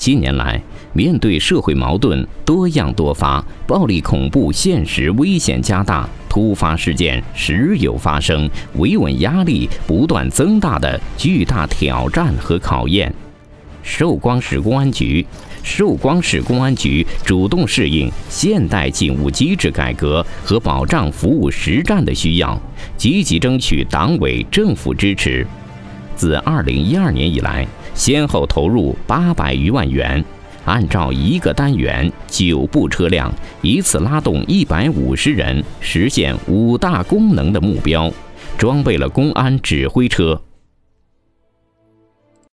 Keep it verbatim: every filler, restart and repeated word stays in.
近年来，面对社会矛盾多样多发，暴力恐怖现实危险加大，突发事件时有发生，维稳压力不断增大的巨大挑战和考验。寿光市公安局寿光市公安局主动适应现代警务机制改革和保障服务实战的需要，积极争取党委政府支持。自二零一二年以来，先后投入八百余万元，按照一个单元九部车辆，一次拉动一百五十人，实现五大功能的目标，装备了公安指挥车、